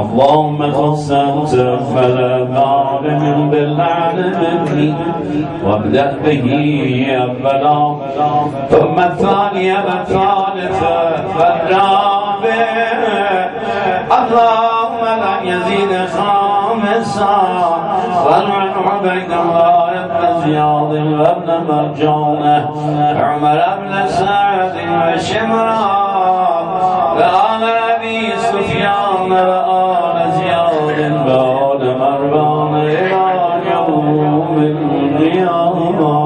اللهم خص أنت فلا ظالم باللعن مني وابدأ به أولا ثم الثاني والثالث والرابع اللهم لا يزيد خامسا والعن عبيد الله بن زياد وابن مرجانه عمر بن سعد وشمرا وآل أبي سفيان وآل زياد وآل مروان إلى يوم القيامة.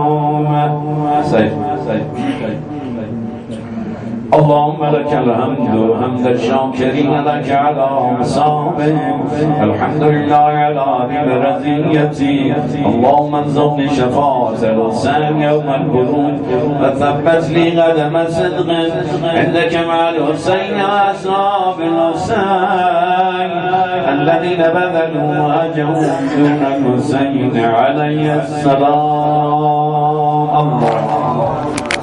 اللهم لك الحمد حمد الشاكرين لك على مصابهم الحمد لله على برزيتي. اللهم ارزقني شفاعة الحسين يوم البروج وثبت لي قدم صدق عندك مع الحسين وأصحاب الحسين الذين بذلوا وأجروا دون الحسين عليه السلام. الله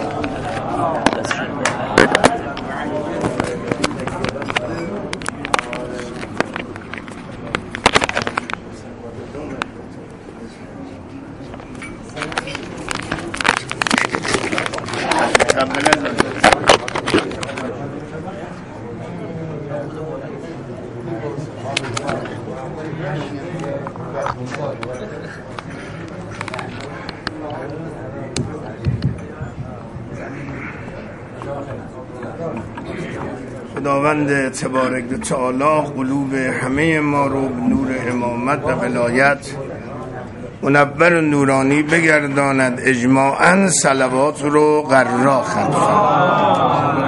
خداوند تبارک و تعالی قلوب همه ما رو به نور امامت و ولایت منور و نورانی بگرداند. اجماعاً صلوات رو قرار خلفا.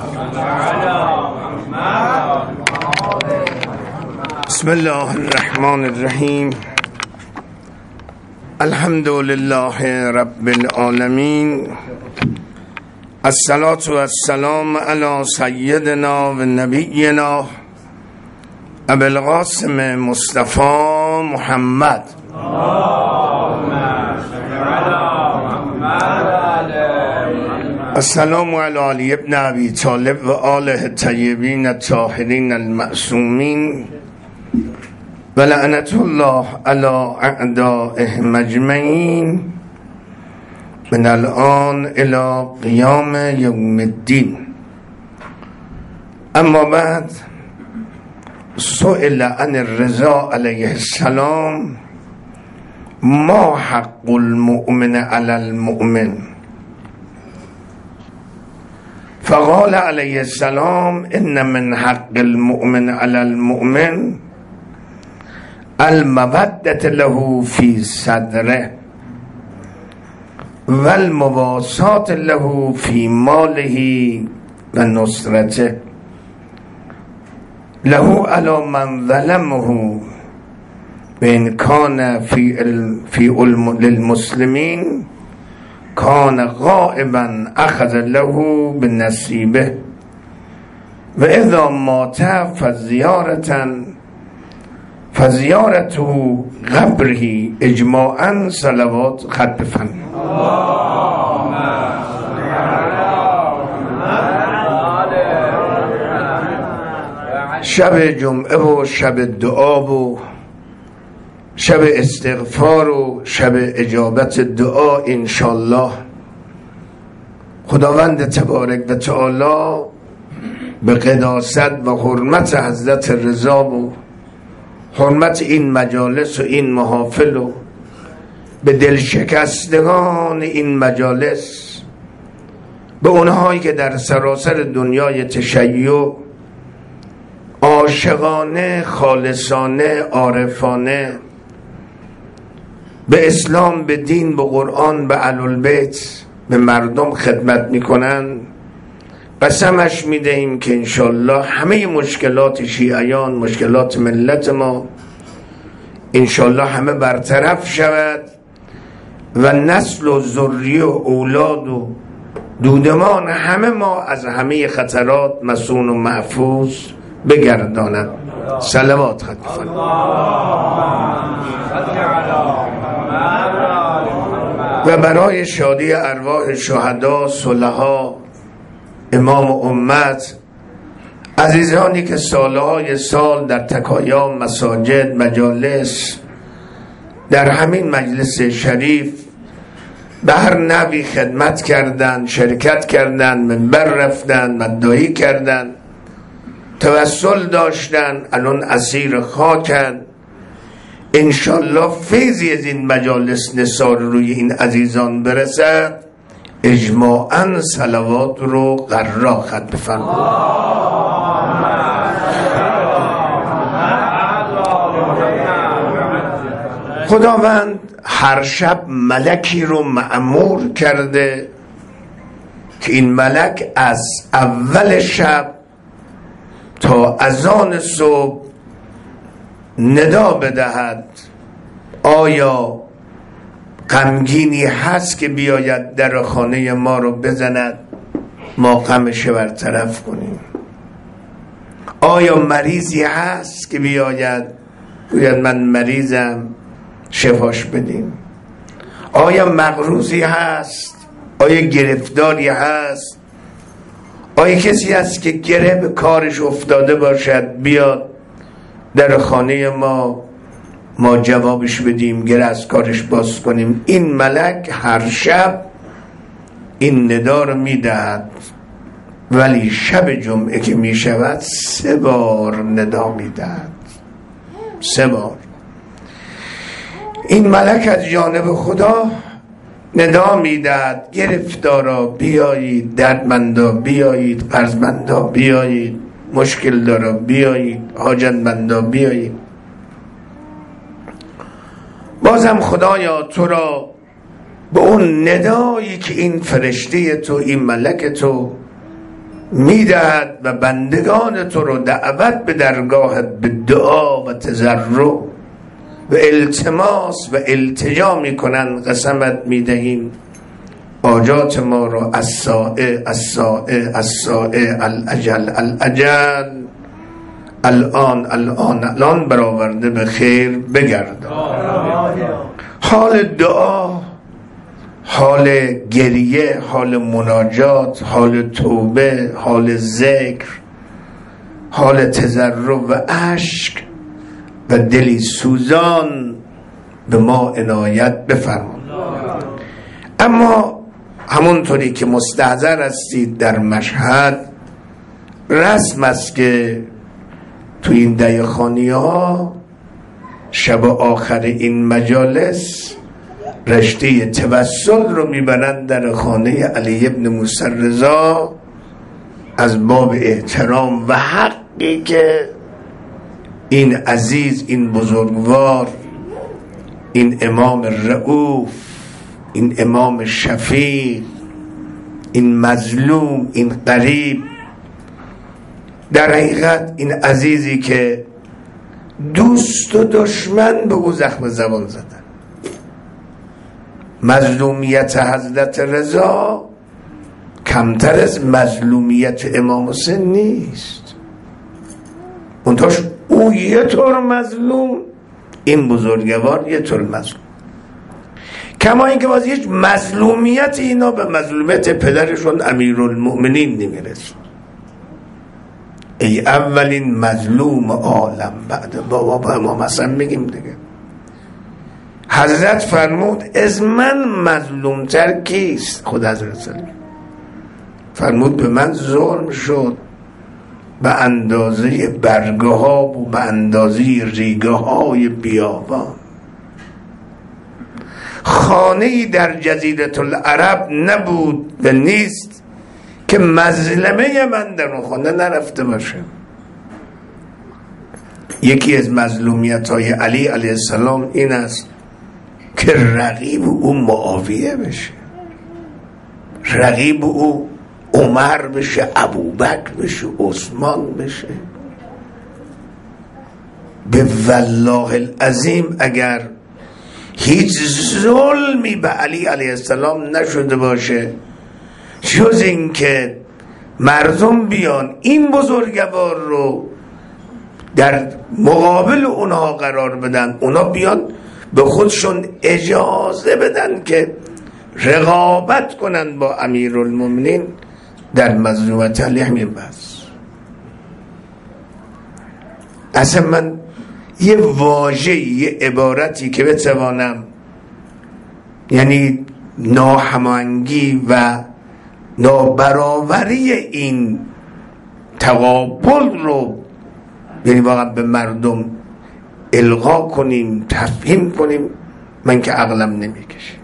بسم الله الرحمن الرحیم. الحمد لله رب العالمین. الصلاة والسلام علی سیدنا و نبینا ابی القاسم مصطفى محمد. السلام علی علی ابن ابی طالب و آله الطیبین الطاهرین المعصومین و لعنت الله علی اعدائهم اجمعین من الان الى قیام یوم الدین. اما بعد، سئل عن الرضا علیه السلام ما حق المؤمن علی المؤمن فقال علیه السلام ان من حق المؤمن علی المؤمن المودة له في صدره والمواساة له في ماله و نصرته له على من ظلمه بإن كان في للمسلمين كان غائبا أخذ له بنصيبه وإذا مات فزيارته قبره اجماعا صلوات خط بفن. شب جمعه و شب دعا و شب استغفار و شب اجابت دعا انشالله خداوند تبارک و تعالی به قداست و حرمت حضرت رضا و حرمت این مجالس و این محافل و به دلشکستگان این مجالس، به اونهایی که در سراسر دنیای تشیع عاشقانه، خالصانه، عارفانه به اسلام، به دین، به قرآن، به اهل‌البیت، به مردم خدمت میکنن، قسمش میدهیم که انشالله همه مشکلات شیعیان، مشکلات ملت ما انشالله همه برطرف شود و نسل و ذریه و اولاد و دودمان همه ما از همه خطرات مسون و محفوظ بگرداند. صلوات خطفن. و برای شادی ارواح شهدا، صلحا، امام امت عزیزانی که سالهای سال در تکایا مساجد مجالس در همین مجلس شریف به هر نوعی خدمت کردند، شرکت کردند، منبر رفتند، مدعی کردند، توسل داشتند، الان اسیر خاکند. انشالله فیضی از این مجالس نثار روی این عزیزان برسد، اجماعاً صلوات رو قرار خط بفرمایید. خداوند هر شب ملکی رو مأمور کرده که این ملک از اول شب تا اذان صبح ندا بدهد آیا غمگینی هست که بیاید در خانه ما رو بزند، ما غمش برطرف کنیم؟ آیا مریضی هست که بیاید من مریضم، شفاش بدیم؟ آیا مغروضی هست؟ آیا گرفتاری هست؟ آیا کسی هست که گره به کارش افتاده باشد بیاد در خانه ما جوابش بدیم، گره از کارش باز کنیم؟ این ملک هر شب این ندا رو میدهد، ولی شب جمعه که میشود 3 بار ندا میدهد. 3 بار این ملک از جانب خدا ندا میدهد: گرفتارا بیایید، دردمندا بیایید، قرضمندا بیایید، مشکل دارا بیایید، حاجتمندا بیایید. بازم خدایا تو را به اون ندایی که این فرشته تو، این ملک تو میدهد و بندگان تو رو دعوت به درگاهت به دعا و تضرع و التماس و التجا میکنن، قسمت میدهیم حاجات ما رو السائع الاجل الان برآورده به خیر بگردان. حال دعا، حال گریه، حال مناجات، حال توبه، حال ذکر، حال تضرع و اشک و دلی سوزان به ما عنایت بفرما. اما همونطوری که مستحضر هستید در مشهد رسم است که تو این دهخانی ها شب آخر این مجالس رشته توسل رو میبرند در خانه علی ابن موسی رضا از باب احترام و حقی که این عزیز، این بزرگوار، این امام رؤوف، این امام شفیع، این مظلوم، این غریب، در حقیقت این عزیزی که دوست و دشمن به او زخم زبان زدن. مظلومیت حضرت رضا کمتر از مظلومیت امام حسین نیست. منتهاش او یه طور مظلوم، این بزرگوار یه طور مظلوم. کما اینکه باز هیچ مظلومیت اینا به مظلومیت پدرشون امیرالمؤمنین نمیرسه. ای اولین مظلوم عالم بعد بابا با امام حسن میگیم دیگه. حضرت فرمود از من مظلوم تر کیست؟ خود حضرت سلیم فرمود به من ظلم شد به اندازه برگه ها و به اندازه ریگه های بیابان. خانه‌ای در جزیره العرب نبود و نیست که مظلمه من در اون خانه نرفته باشه. یکی از مظلومیت های علی علیه السلام این است که رقیب او معاویه بشه، رقیب او عمر بشه، ابوبکر بشه، عثمان بشه. به والله العظیم اگر هیچ ظلمی به علی علیه السلام نشده باشه جز این که مردم بیان این بزرگوار رو در مقابل اونها قرار بدن، اونا بیان به خودشون اجازه بدن که رقابت کنن با امیرالمومنین در مظلومت علی. همین بس. اصلا من یه واژه، یه عبارتی که بتوانم یعنی ناهماهنگی و نابرابری این تقابل رو یعنی واقعا به مردم القا کنیم، تفهیم کنیم، من که عقلم نمیکشه.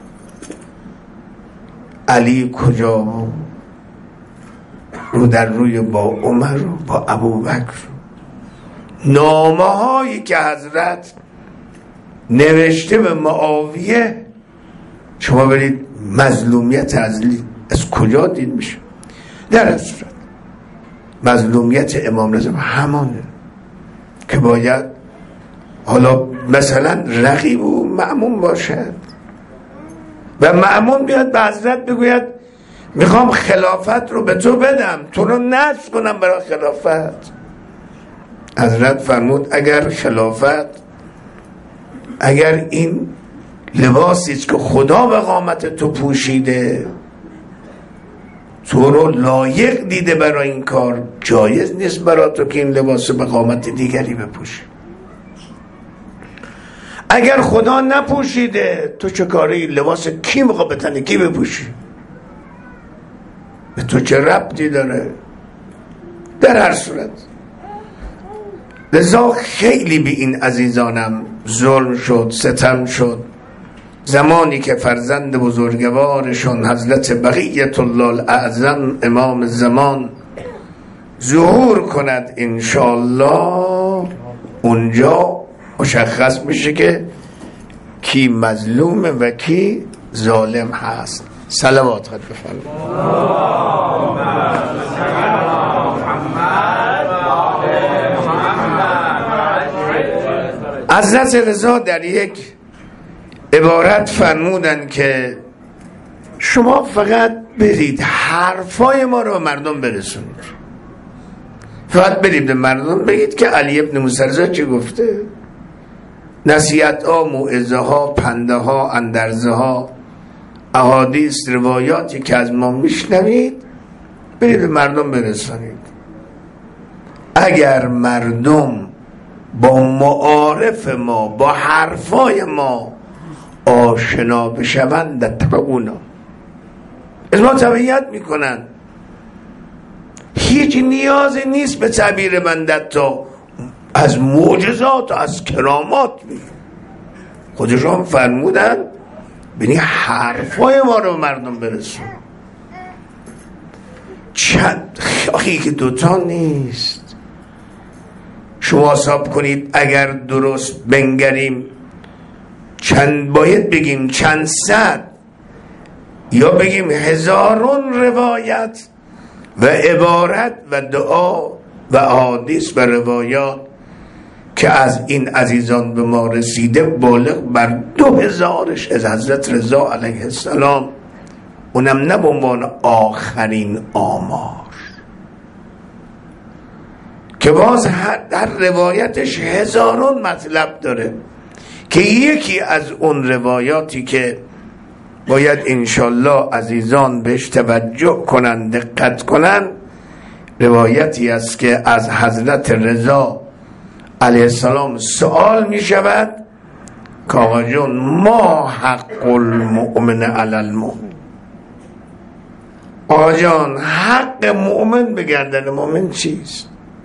علی کجا رو در روی با عمر و با ابوبکر، نامه هایی که حضرت نوشته به معاویه، شما برید مظلومیت از کجا دید میشه؟ در اصل مظلومیت امام رضا همانه که باید حالا مثلا رقیب و مأمون باشد و مأمون بیاد به حضرت بگوید میخوام خلافت رو به تو بدم، تو رو نصب کنم برای خلافت. حضرت فرمود اگر خلافت، اگر این لباسیست که خدا به قامت تو پوشیده، تو رو لایق دیده برای این کار، جایز نیست برای تو که این لباس به قامت دیگری بپوشی. اگر خدا نپوشیده تو چه کاری؟ لباس کی میخواد به تن کی بپوشی؟ به تو چه ربطی داره؟ در هر صورت لذا خیلی به این عزیزانم ظلم شد، ستم شد. زمانی که فرزند بزرگوارشون حضرت بقیت الله الاعظم امام زمان ظهور کند انشاءالله، اونجا مشخص میشه که کی مظلوم و کی ظالم هست. صلوات خود بفرمایید. حضرت رضا در یک عبارت فرمودن که شما فقط برید حرفای ما رو به مردم برسونید، فقط برید به مردم بگید که علی ابن موسی رضا چی گفته، نصیحت ها، موعظه ها، پنده ها، اندرزه ها، احادیث، روایاتی که از ما میشنوید برید به مردم برسونید. اگر مردم با معارف ما، با حرفای ما آشنا بشوند، اتبعونا، از ما تبعیت میکنن. هیچ نیازی نیست به تعبیر بنده تا از معجزات و از کرامات میگه. خودشون فرمودن بینی حرفای ما رو مردم برسون. چند خیلی که دوتا نیست. شما حساب کنید اگر درست بنگریم چند باید بگیم چند صد یا بگیم هزارون روایت و عبارت و دعا و احادیث و روایات که از این عزیزان به ما رسیده بالغ بر 2000 از حضرت رضا علیه السلام، اونم نه به عنوان آخرین آمار، که باز در روایتش هزارون مطلب داره که یکی از اون روایاتی که باید انشالله عزیزان بهش توجه کنن، دقت کنن، روایتی است که از حضرت رضا علیه السلام سوال می شود که آقا جون ما حق المؤمن علی المؤمن، آقا جان حق مؤمن به گردن مؤمن چیست؟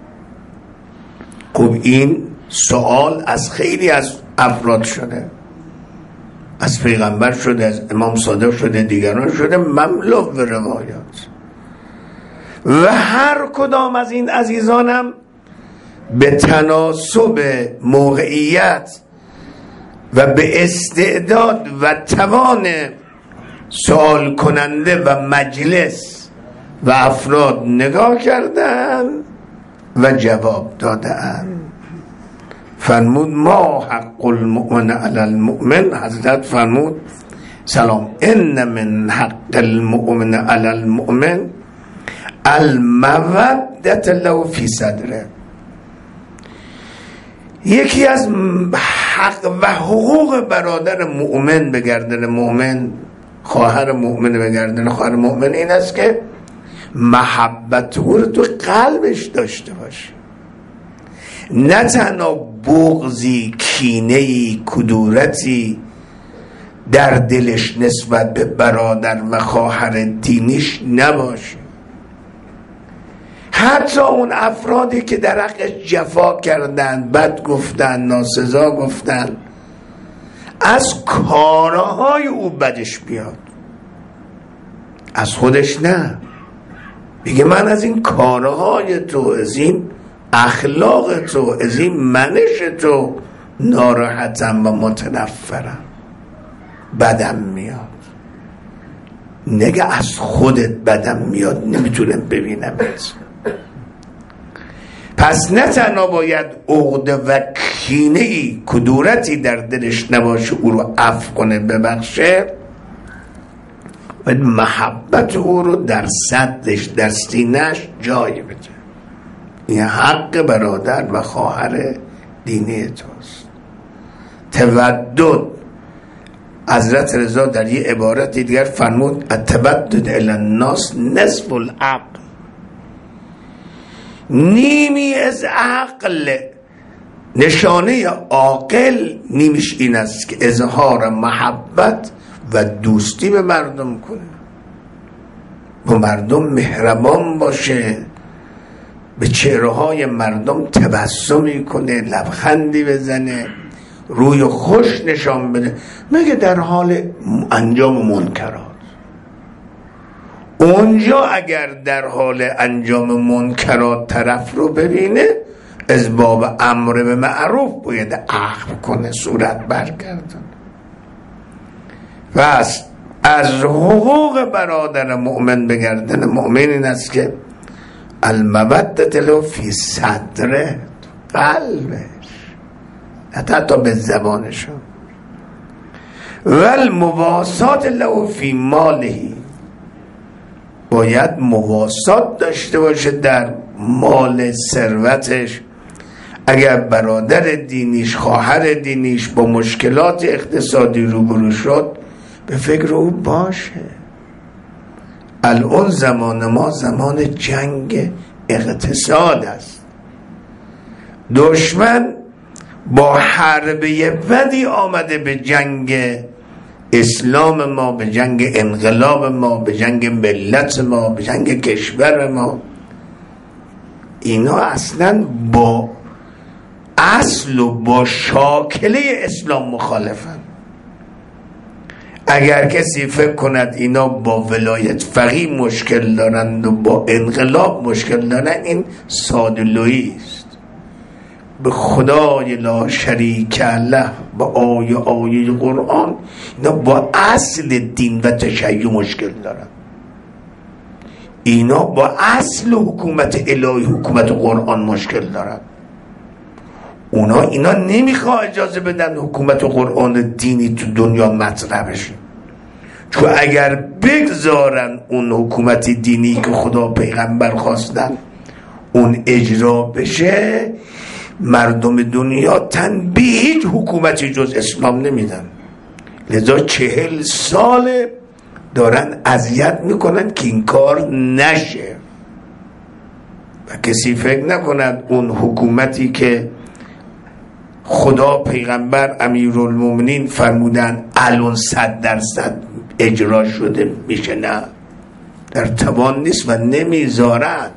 خب این سوال از خیلی از افراد شده، از پیغمبر شده، از امام صادق شده، دیگران شده، مملو به روایات، و هر کدام از این عزیزانم به تناسب موقعیت و به استعداد و توان سوال کننده و مجلس و افراد نگاه کردن و جواب دادن. فرمود ما حق المؤمن علی المؤمن، حضرت فرمود سلام ان من حق المؤمن علی المؤمن المودة له فی صدره. یکی از حق و حقوق برادر مؤمن به گردن مؤمن، خواهر مؤمن به گردن خواهر مؤمن، این است که محبت او رو تو قلبش داشته باشه. نه تنها بغضی، کینه‌ای، کدورتی در دلش نسبت به برادر و خواهر دینیش نباشه. حتی اون افرادی که در حقش جفا کردن، بد گفتن، ناسزا گفتن، از کارهای او بدش بیاد، از خودش نه. بگه من از این کارهای تو، از این اخلاق تو، از این منش تو ناراحتم و متنفرم، بدم میاد. نگه از خودت بدم میاد، نمیتونم ببینمت. پس نه تنها باید عقده و کینه‌ای، کدورتی در دلش نباشه، او رو عفو کنه، ببخشه، و محبت او رو در صدرش، در سینه‌اش جای بده. این حق برادر و خواهر دینی توست. تودد، حضرت رضا در یه عبارت دیگر فرمود التودد الی الناس نصف العقل. نیمی از عقل. نشانه عاقل نیمیش این است که اظهار محبت و دوستی به مردم کنه، با مردم مهربان باشه، به چهره‌های مردم تبسمی کنه، لبخندی بزنه، روی خوش نشان بده، مگه در حال انجام منکرات. اونجا اگر در حال انجام منکرات طرف رو ببینه، از باب امر به معروف باید عفو کنه، صورت برگردن. پس از حقوق برادر مؤمن بگردن مؤمن این است که المودة له فی صدره، قلبش، حتی به زبانشون، و المواسات له فی ماله، باید مواسات داشته باشه در مال، ثروتش. اگر برادر دینیش، خواهر دینیش با مشکلات اقتصادی روبرو شد، به فکر او باشه. الان زمان ما زمان جنگ اقتصاد است. دشمن با حربه بدی آمده به جنگ اسلام ما، به جنگ انقلاب ما، به جنگ ملت ما، به جنگ کشور ما. اینا اصلا با اصل و با شاکله اسلام مخالفن. اگر کسی فکر کند اینا با ولایت فقیه مشکل دارند و با انقلاب مشکل دارند، این سادلویی است. به خدای لا شریک له و آیه قرآن، اینا با اصل دین و تشیع مشکل دارند. اینا با اصل حکومت الهی، حکومت قرآن مشکل دارند. اینا نمیخواه اجازه بدن حکومت قرآن دینی تو دنیا مطرح بشه، چون اگر بگذارن اون حکومت دینی که خدا پیغمبر خواستن اون اجرا بشه، مردم دنیا تن به هیچ حکومتی جز اسلام نمیدن. لذا 40 سال دارن اذیت میکنن که این کار نشه، و کسی فکر نکند اون حکومتی که خدا، پیغمبر، امیرالمومنین فرمودن الان 100% اجرا شده میشه، نه، در توان نیست و نمیذارن.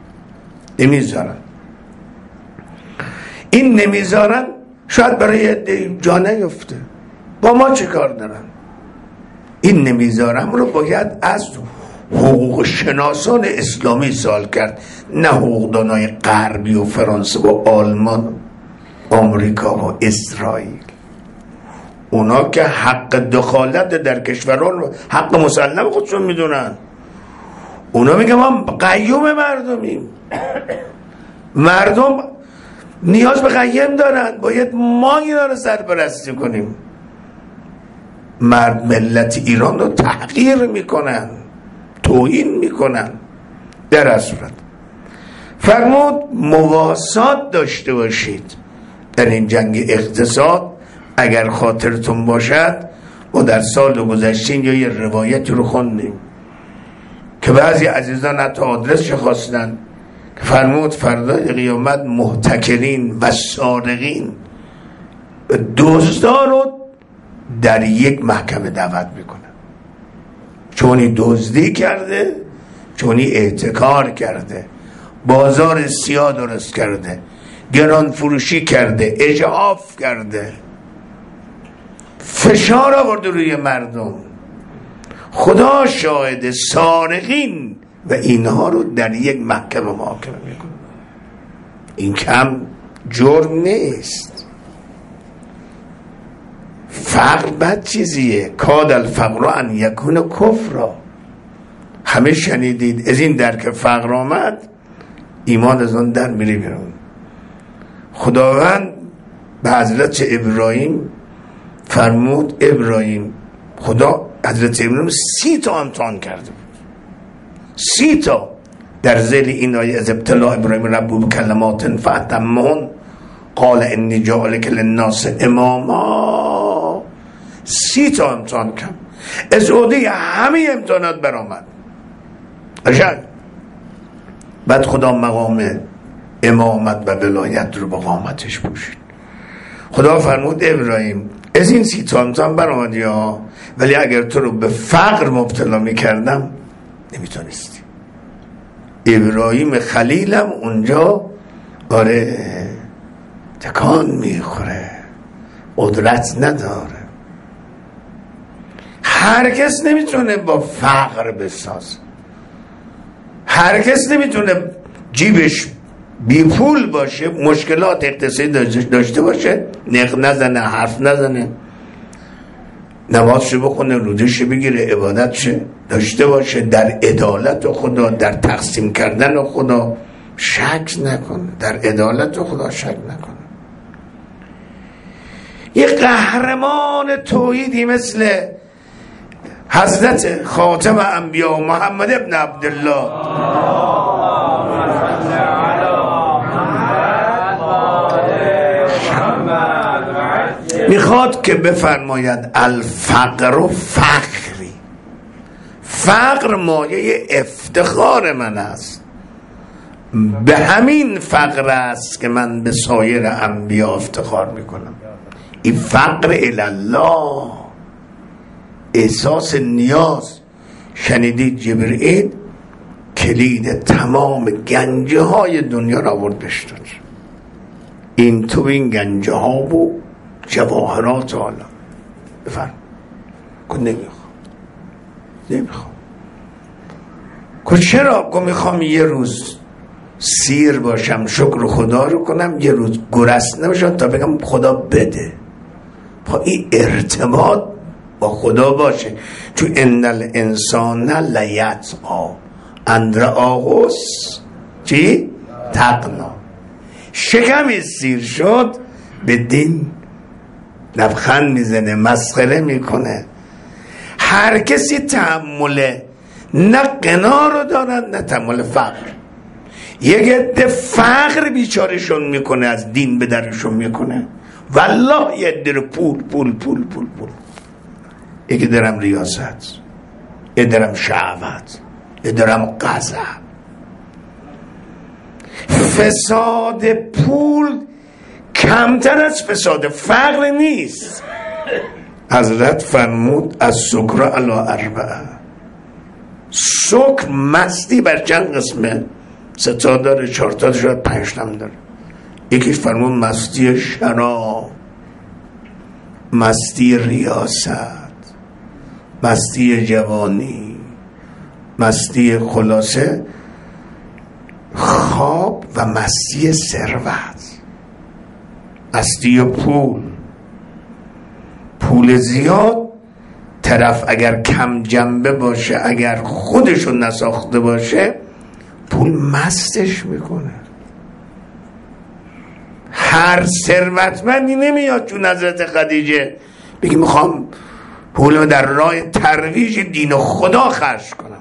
این نمیذارن شاید برای جا نیفته، با ما چه کار دارن؟ این نمیذارن رو باید از حقوق شناسان اسلامی سوال کرد، نه حقوقدانای غربی و فرانسه و آلمان، آمریکا و اسرائیل. اونا که حق دخالت در کشوران رو حق مسلم خودشون میدونن. اونا میگن ما قیوم مردمیم، مردم نیاز به قیم دارن، باید ما اینا رو سرپرستی کنیم. ملت ایران رو تحقیر میکنن، توهین میکنن. در اصورت فرمود مواسات داشته باشید در این جنگ اقتصاد. اگر خاطرتون باشد ما در سال گذشته یا یه روایتی رو خوندیم که بعضی عزیزان حتی آدرسش خواستن فرمود فردای قیامت محتکرین و سارقین دزدا رو در یک محکمه دعوت میکنن، چونی دزدی کرده، چونی احتکار کرده، بازار سیاه درست کرده، گران فروشی کرده، اجعاف کرده، فشار آورده روی مردم. خدا شاهد، سارقین و اینها رو در یک محکمه محاکمه میکنه. این کم جرم نیست. فقر بد چیزیه. کاد الفقر ان یکون کفرا. همه شنیدید از این در که فقر آمد ایمان از آن در میره بیرون. خداوند به حضرت ابراهیم فرمود ابراهیم، خدا حضرت ابراهیم 30 تا امتحان کرده بود، 30 تا در ذیل این آیه از ابتلا ابراهیم ربه بکلمات فاتمهن قال انی جاعلک للناس اماما. 30 تا امتحان کرد، از عهده همه امتحانات برآمد. عجب. بعد خدا مقام امامت و ولایت رو با قامتش پوشید. خدا فرمود ابراهیم از این 30 تا امتحان برآمدی ها، ولی اگر تو رو به فقر مبتلا میکردم نمیتونستی. ابراهیم خلیلم اونجا آره تکان میخوره، قدرت نداره. هر کس نمیتونه با فقر بسازه، هر کس نمیتونه جیبش بی پول باشه، مشکلات اقتصادی داشته باشه، نق نزنه، حرف نزنه، نمازشو بخونه، روزشو بگیره، عبادتشو داشته باشه، در عدالت خدا، در تقسیم کردن خدا شک نکنه، در عدالت خدا شک نکنه. یه قهرمان توحیدی مثل حضرت خاتم انبیا محمد ابن عبدالله میخواد که بفرماید الفقر و فخری. فقر مایه افتخار من است، به همین فقر است که من به سایر انبیا افتخار میکنم. این فقر الالله، احساس نیاز. شنیدید جبرئیل کلید تمام گنجه های دنیا را آورد بهش داد. این تو این گنجه ها و جواهرات حالا بفرم که نمیخوام که چرا؟ که میخوام یه روز سیر باشم، شکر خدا رو کنم، یه روز گرسنه باشم تا بگم خدا بده. با این ارتباط با خدا باشه. تو ان الانسان لیطغی ان رآه چی؟ تقنا. شکم سیر شد به دین لبخند میزنه، مسخره میکنه. هر کسی تحمل نه قنا رو دارن نه تحمل فقر. یک عده فقر بیچارشون میکنه، از دین به درشون میکنه. والله یه عده پول پول پول پول پول، یکی درم ریاست، یه درم شهوت، یه درم غضب. فساد پول کمتر از فساد فقر نیست. حضرت فرمود از سکر علی اربعه. سکر مستی بر چند قسمه؟ 3 تا داره، 4 تا داره، 5 تا داره. یکیش فرمود مستی شراب، مستی ریاست، مستی جوانی، مستی خلاصه خواب و مستی ثروت، مستی پول زیاد. طرف اگر کم جنبه باشه، اگر خودشو نساخته باشه، پول مستش میکنه. هر ثروتمندی نمیاد چون حضرت خدیجه بگی میخوام پولو در راه ترویج دین و خدا خرج کنم.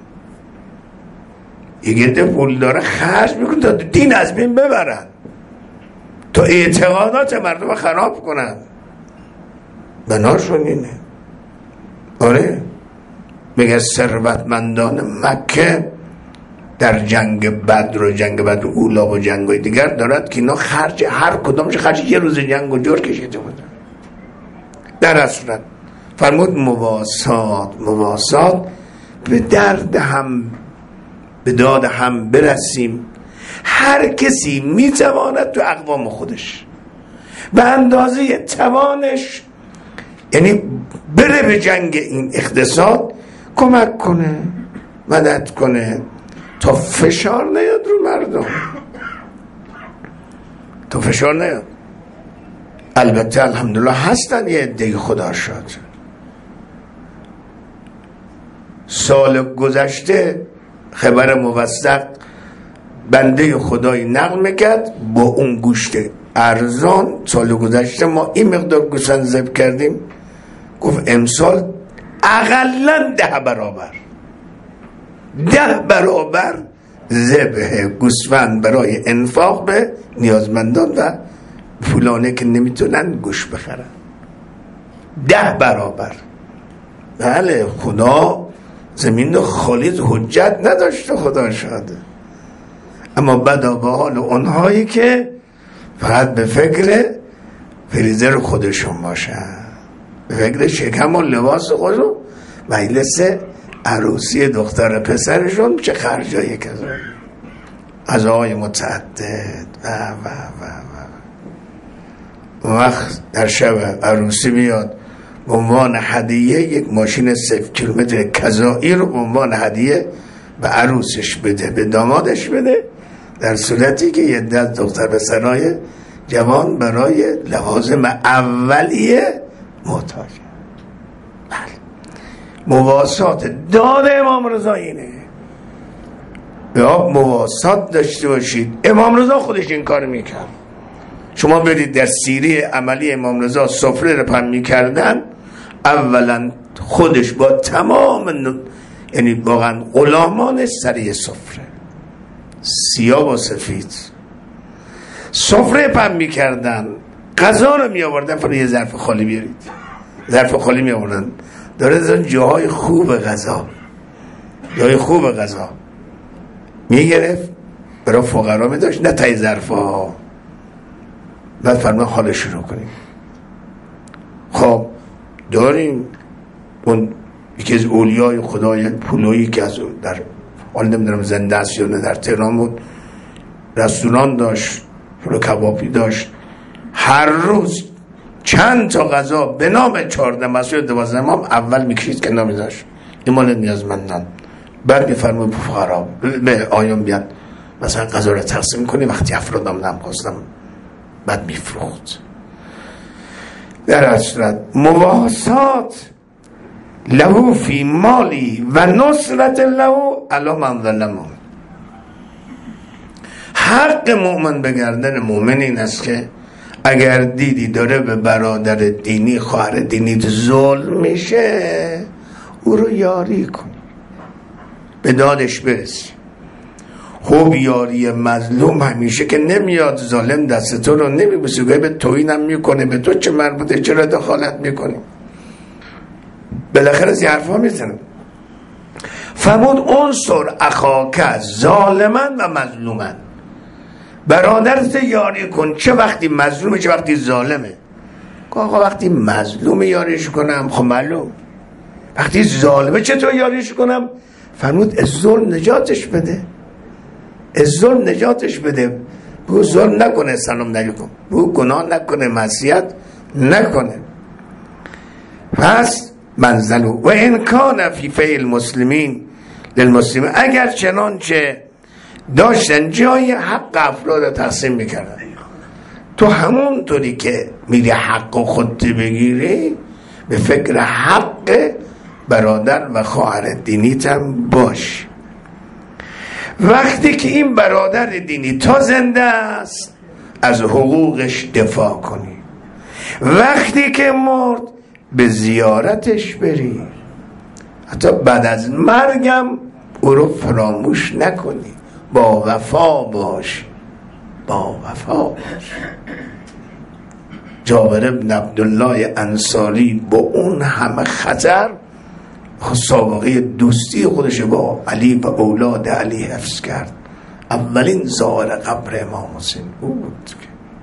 یه عده پول داره خرج میکنه تا دین از بین ببرن، تا اعتقادات مردم خراب کنن. بناشون اینه. آره میگه ثروتمندان مکه در جنگ بدر و جنگ بدر اولا و جنگ‌های دیگر دارد که اینا خرج هر کدامش خرج یه روز جنگ و جور کشیده بودن. در اصل فرمود مواسات به درد هم به داد هم برسیم. هر کسی میتواند تو اقوام خودش به اندازه توانش، یعنی بره به جنگ این اقتصاد، کمک کنه، مدد کنه تا فشار نیاد رو مردم، تا فشار نیاد. البته الحمدلله هستن یه عده خدا شد. سال گذشته خبر موثق بنده خدای نقل میکرد با اون گوشت ارزان سال گذشته ما این مقدار گوسفند ذبح کردیم، گفت امسال اقلا 10 برابر ذبح گوسفند برای انفاق به نیازمندان و پولانه که نمیتونن گوشت بخرن. 10 برابر. بله خدا زمین رو خالص حجت نداشته، خدا شاده. اما بدا به حال اونهایی که فقط به فکر فریزر خودشون باشن، به فکر شکم و لباس خودشون، مجلس عروسی دختر پسرشون چه خرجایی کردن، غذاهای متعدد و وقت در شب عروسی بیاد به عنوان هدیه یک ماشین 0 کیلومتر کذایی رو به عنوان هدیه به عروسش بده، به دامادش بده، در صورتی که یه دست دختر پسرای جوان برای لوازم اولیه محتاج. بله مواسات داد امام رضا اینه، یا مواسات داشته باشید. امام رضا خودش این کار میکرد. شما برید در سیره عملی امام رضا سفره رو پهن میکردن، اولا خودش با تمام یعنی واقعا غلامان سری سفره سیاه و سفید سفره پهن میکردن، غذا رو می آوردن، فرا یه ظرف خالی بیارید، ظرف خالی می آوردن، داره از جاهای خوب غذا، جای خوب غذا می گرفت برای فقرا می داشت، نه تای ظرف ها. بعد فرمان حال شروع کنیم. خب داریم اون یکی از اولیای خدای پولویی که از در حال نمیدونم زنده است یا نه در تهران بود، رستوران داشت، فلو کبابی داشت، هر روز چند تا غذا به نام 14 مسئول 12 امام اول میکشید که نامی داشت این مال نیازمندان. بعد میفرمود به فقرا به آیان بیاد مثلا غذا رو تقسیم کنی، وقتی افرادم نمیخواستم بعد میفروخت. در اصل مواسات له فی مالی و نصرت له علی من ظلمه. حق مؤمن به گردن مؤمن این است که اگر دیدی داره به برادر دینی خواهر دینی ظلم میشه او رو یاری کنی، به دادش برسی. خوب یاری مظلوم همیشه که نمیاد ظالم دست تو رو نمیبوسه، به توهینم میکنه، به تو چه مربوطه، چرا دخالت میکنی، بالاخره از حرفا میزنم. فرمود انصر اخاک ظالمن و مظلومن، برادرت یاری کن، چه وقتی مظلومه چه وقتی ظالمه. آقا وقتی مظلومه یاریش کنم، خب معلوم. وقتی ظالمه چطور یاریش کنم؟ فرمود از ظلم نجاتش بده، از ظلم نجاتش بده، بگو ظلم نکنه، سلام علیکم، بگو گناه نکنه، معصیت نکنه. پس منزلو و ان کان فی فیل مسلمین للمسلمین، اگر چنانچه داشتن جای حق افراد تقسیم میکردن، تو همونطوری که میری حق خودت بگیری به فکر حق برادر و خواهر دینیت هم باش. وقتی که این برادر دینی تا زنده است از حقوقش دفاع کنی، وقتی که مرد به زیارتش بری، حتی بعد از مرگم او رو فراموش نکنی، با وفا باش، با وفا باش. جابر بن عبدالله انصاری با اون همه خطر سابقه دوستی خودش با علی و اولاد علی حفظ کرد. اولین زائر قبر امام حسین بود.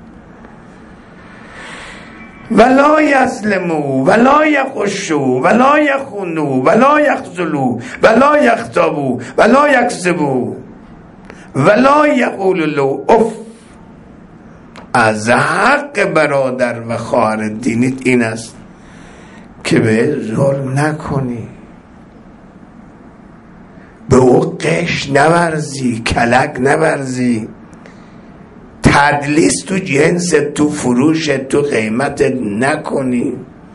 ولا یظلموا ولا یخشوا ولا یخونوا ولا یخذلوا ولا یغتابوا ولا یکذبوا ولا یقولوا له اف. از حق برادر و خواهر دینیت این است که به ظلم نکنی، به او قش نورزی، کلک نورزی، تدلیس تو جنس، تو فروش، تو قیمت نکنی،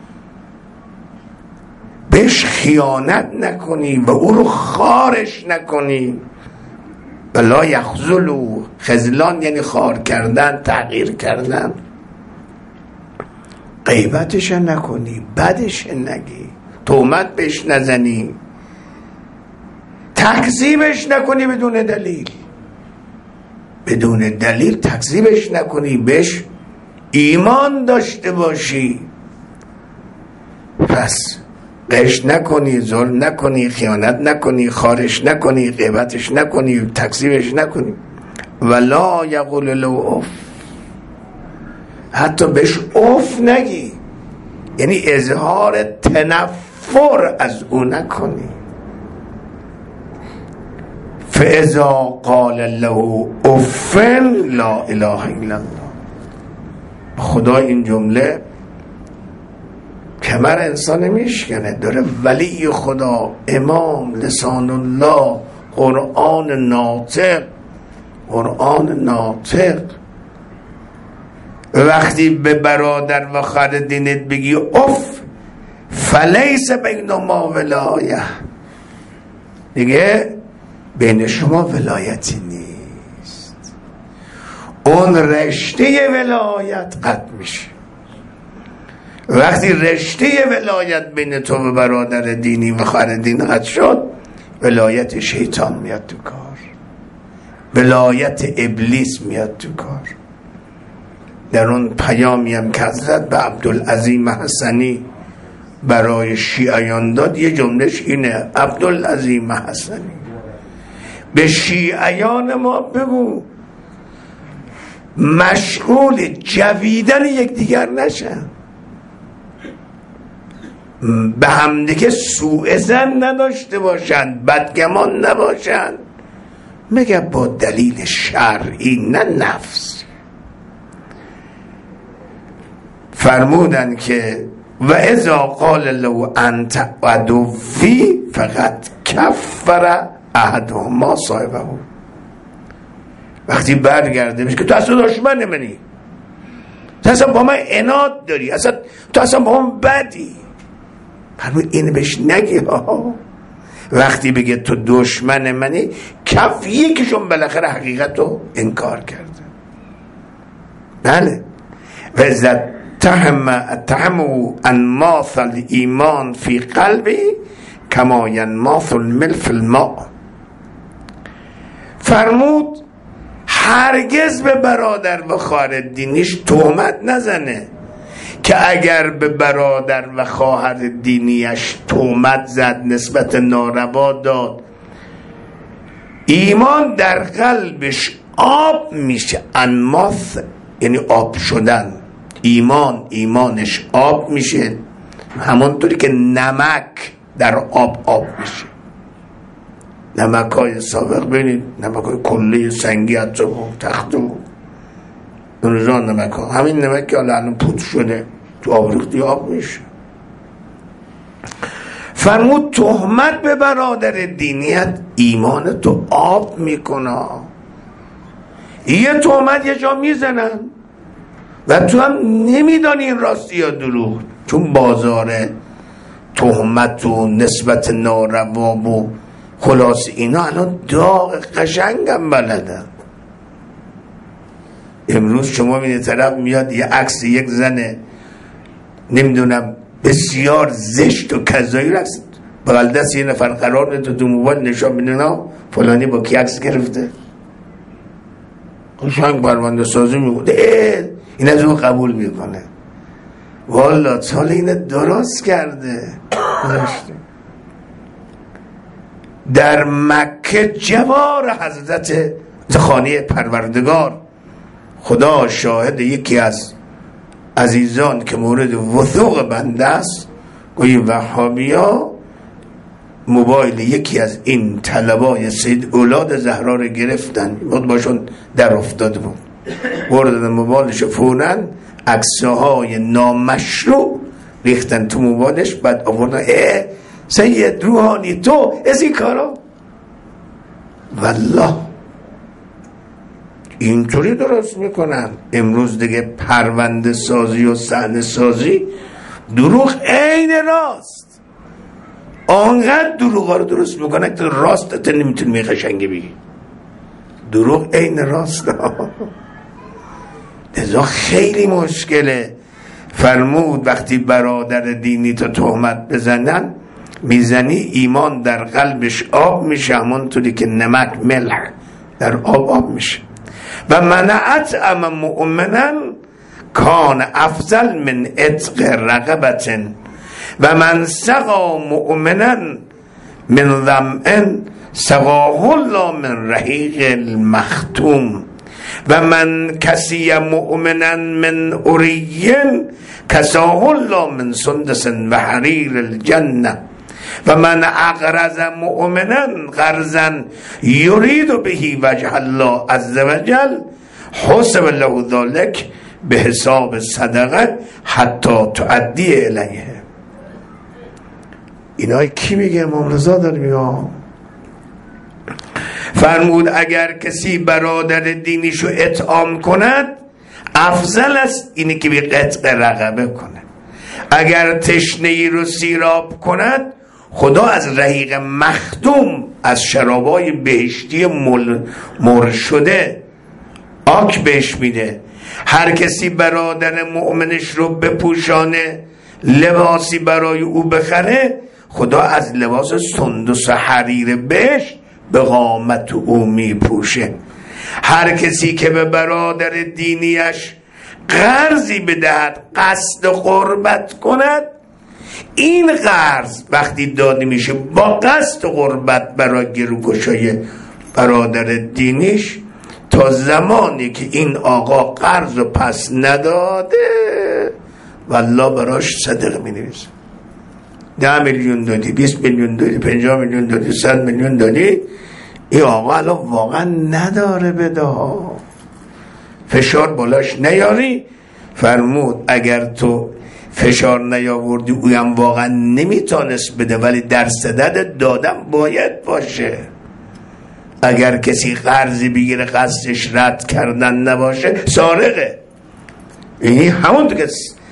بهش خیانت نکنی و او رو خارش نکنی. ولا یخذلوا، خذلان یعنی خار کردن، تغییر کردن. غیبتش نکنی، بدش نگی، تهمت بهش نزنی، تکذیبش نکنی بدون دلیل، بدون دلیل تکذیبش نکنی، بهش ایمان داشته باشی. پس غش نکنی، ظلم نکنی، خیانت نکنی، خارش نکنی، غیبتش نکنی، تکذیبش نکنی. ولا یقول له اف، حتی بهش اف نگی، یعنی اظهار تنفر از او نکنی. فاذا قال له اف لا اله الا الله. خدا این جمله کمر انسان میشکنه. داره ولی خدا، امام، لسان الله، قرآن ناطق، قرآن ناطق. وقتی به برادر و خواهر دینت بگی اف، فلیس بین ما ولایه، دیگه بین شما ولایتی نیست، اون رشته ولایت قطع میشه. وقتی رشته ولایت بین تو و برادر دینی و خواهر دین قطع شد، ولایت شیطان میاد تو کار، ولایت ابلیس میاد تو کار. در اون پیامی هم که حضرت به عبدالعظیم حسنی برای شیعیان داد، یه جملهش اینه: عبدالعظیم حسنی، به شیعیان ما بگو مشغول جویدن یکدیگر نشن، به همدیگه سوء ظن نداشته باشن، بدگمان نباشن، مگه با دلیل شرعی نه نفس. فرمودن که و اذا قال له انت عدوی فقط کفر احدهما صاحبه. وقتی برگرده میشه که تو اصلا دشمن منی، تو اصلا با من عناد داری، تو اصلا با من بدی، فرمود اینو بهش نگی ها. وقتی بگه تو دشمن منی، کف یکیشون بالاخره حقیقت رو انکار کرده. بله. و ازت اتهموا انماث الایمان فی قلبی کما ینماث الملح فی الماء. فرمود هرگز به برادر و خواهر دینیش تهمت نزنه، که اگر به برادر و خواهر دینیش تهمت زد، نسبت ناروا داد، ایمان در قلبش آب میشه. انماث یعنی آب شدن. ایمانش آب میشه، همونطوری که نمک در آب میشه. نمک های سابق بینید، نمک های کلی سنگی حتی تخت و نوزان نمک ها، همین نمک که الان پود شده تو آب ریختی آب میشه. فرمود تهمت به برادر دینیت ایمان تو آب میکنه. یه تهمت یه جا میزنن و تو هم نمیدانی این راستی یا دروغ، چون بازار تهمت و نسبت ناروا و خلاص اینا الان داغ قشنگم بلدن. امروز شما میدید طرف میاد یه عکس یک زن نمیدونم بسیار زشت و کذایی رقص بغل دست یه نفر قرار میده تو موبایل نشان میدونه فلانی با کی عکس گرفته، قشنگ پرونده سازی میگه، این از اون قبول میکنه. والا سال این درست کرده. در مکه جوار حضرت خانه پروردگار. خدا شاهد، یکی از عزیزان که مورد وثوق بنده است، گویی وهابیا موبایل یکی از این طلبای سید اولاد زهرا رو گرفتن، بود باشون در افتاده بود، بردن موبایلش، فوراً عکس‌های نامشروع ریختن تو موبایلش، بعد آوردن سید روحانی تو از این کارا. والله اینطوری درست میکنن. امروز دیگه پرونده سازی و صحنه سازی دروغ عین راست، آنقدر دروغا رو درست میکنن که راست نمیتونی قشنگی بگی. دروغ عین راست. لذا خیلی مشکله. فرمود وقتی برادر دینی تو تهمت بزنن، میزنی ایمان در قلبش آب میشه، همونطوری که نمک ملح در آب میشه. و منعت اما مؤمنا کان افضل من عتق رقبت و من سقا مؤمنا من ظمئن سقاه الله من رحیق المختوم و من کسی مؤمنا من اریین کساه الله من سندس و حریر الجنه و من اقرض مؤمنا قرضا یرید به وجه الله عز وجل حسب له ذلك به حساب صدقه حتی تؤدی الیه. اینای کی میگه؟ امام رضا داره میگه. فرمود اگر کسی برادر دینیشو اطعام کند، افضل است اینی که به قطع رقبه کنه. اگر تشنه‌ای رو سیراب کند، خدا از رحیق مختوم، از شرابای بهشتی مر شده آک بهش میده. هر کسی برادر مؤمنش رو بپوشانه، لباسی برای او بخره، خدا از لباس سندس حریر بهش به قامت او میپوشه. هر کسی که به برادر دینیش قرضی بدهد، قصد قربت کند، این قرض وقتی داده میشه با قصد قربت برای گروگشای برادر دینیش، تا زمانی که این آقا قرض رو پس نداده والله براش صدقه می نویسه. 10 میلیون دادی، 20 میلیون دادی، 50 میلیون دادی، 100 میلیون دادی، این آقا الان واقعا نداره بده. فشار بالاش نیاری. فرمود اگر تو فشار نیاوردی، اویم واقعا نمیتونست بده، ولی در صدد دادم باید باشه. اگر کسی قرضی بگیره قصدش رد کردن نباشه، سارقه. یعنی همون که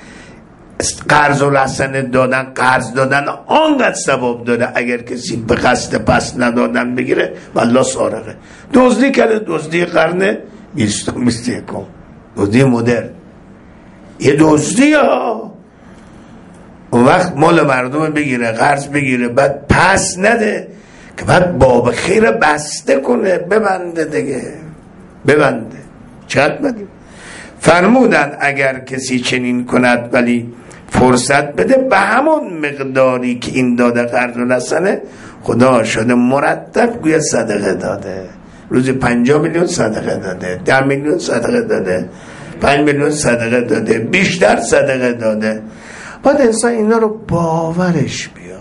قرض و رسن دادن، قرض دادن آنقدر ثواب داره، اگر کسی به قصد پس ندادن بگیره والله سارقه. دزدی کرده، دزدی قرن 20 21، دزدی مدرن، یه دزدی ها. اون وقت مال مردم بگیره، قرض بگیره، بعد پس نده، که بعد باب خیر بسته کنه، ببنده دیگه، ببنده. چقدر بدیم. فرمودن اگر کسی چنین کند ولی فرصت بده، به همون مقداری که این داده قرض و رسنه، خدا شده مرتب گویا صدقه داده. روزی 50 میلیون صدقه داده، 10 میلیون صدقه داده، 5 میلیون صدقه داده، بیشتر صدقه داده. باید انسان اینا رو باورش بیاد.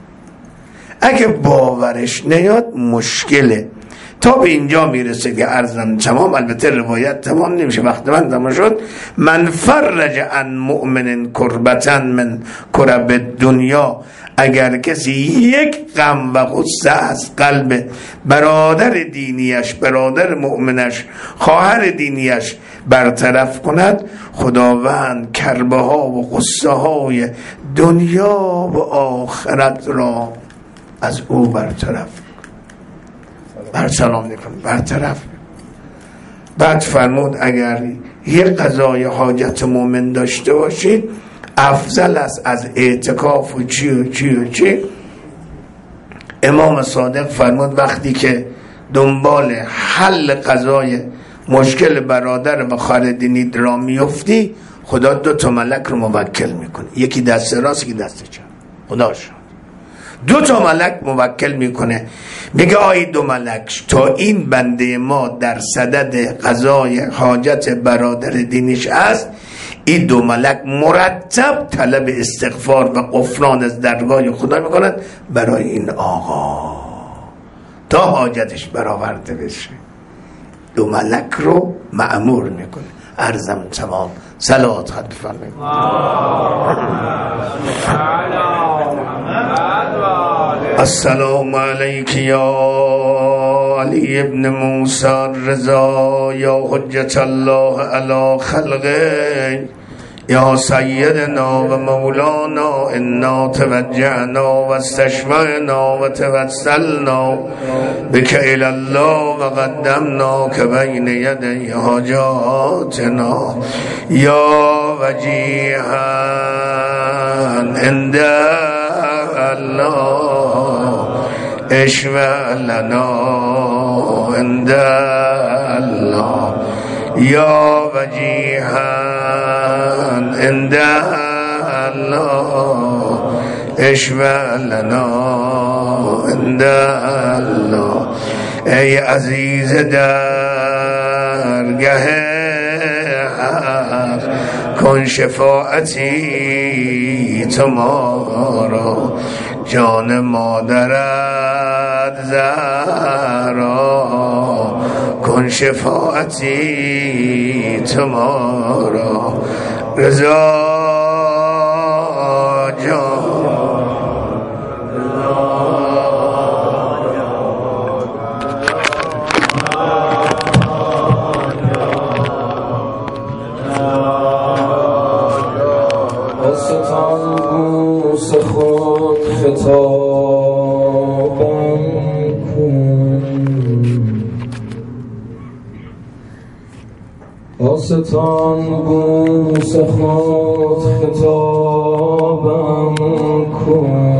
اگه باورش نیاد مشکله. تا به اینجا میرسه که عرضم تمام، البته روایت تمام نمیشه، وقت من تمام شد. من فرج عن مؤمن کربتا من کرب دنیا، اگر کسی یک غم و غصه از قلب برادر دینیش، برادر مؤمنش، خواهر دینیش برطرف کند، خداوند کربه ها و غصه های دنیا و آخرت را از او برطرف برسلام میکنه، برطرف. بعد فرمود اگر یک قضای حاجت مومن داشته باشید، افضل است از اعتکاف و چی و چی و چی. امام صادق فرمود وقتی که دنبال حل قضای مشکل برادر و خواهر دینی را میفتی، خدا 2 ملک رو موکل میکنه، یکی دست راست، یکی دست چپ. خدا شد 2 ملک موکل میکنه، میگه آی دو ملک تا این بنده ما در صدد قضای حاجت برادر دینش است، این دو ملک مرتب طلب استغفار و غفران از درگاه خدا میکنند برای این آقا تا حاجتش برآورده بشه. دو ملک رو مأمور میکنه. عرضم تمام. صلوات خواهد بفرمایید. السلام علیک یا علی ابن موسی الرضا یا حجت الله علی خلقه یا سیدنا و مولانا انا توجهنا و استشفعنا و توسلنا بک الی الله و قدمنا که بین یدی حاجاتنا یا وجیها عند الله اشفع لنا عند الله یا وجیها عند الله اشفع لنا عند الله. ای عزیز درگه کن شفاعتی تو ما را، جان مادرت زهرا کن شفاعتی تو ما را. رضا جان ستان بوس خود خطابم کن، ستان بوس خود خطابم کن.